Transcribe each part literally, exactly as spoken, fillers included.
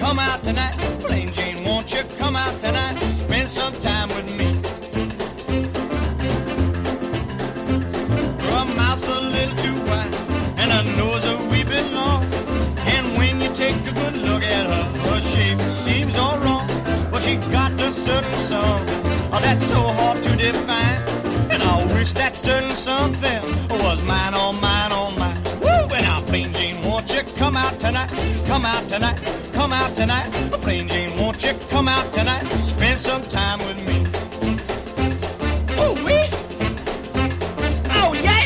come out tonight? Plain Jane, won't you come out tonight? Spend some time with me. Her mouth's a little too wide, and her nose a wee bit long. And when you take a good look at her, her shape seems all wrong. But she got a certain something, oh, that's so hard to define. And I wish that certain something was mine, oh mine, oh mine. Woo! And now, Plain Jane, won't you come out tonight? Come out tonight, come out tonight. Plain Jane, won't you come out tonight? Spend some time with me. Ooh wee! Oh yeah!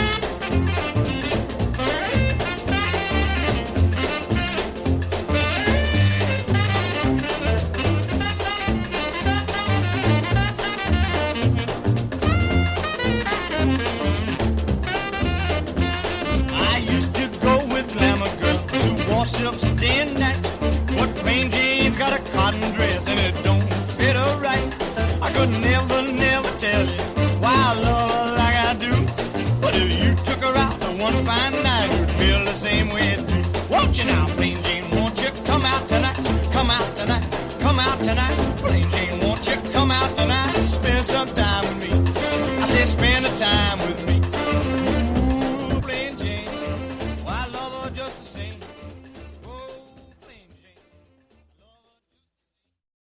Silks day and night, but Plain Jane's got a cotton dress and it don't fit her right. I could never, never tell you why I love her like I do. But if you took her out for one fine night, you'd feel the same way it do. Won't you now, Plain Jane? Won't you come out tonight? Come out tonight, come out tonight. Plain Jane, won't you come out tonight? Spend some time with me.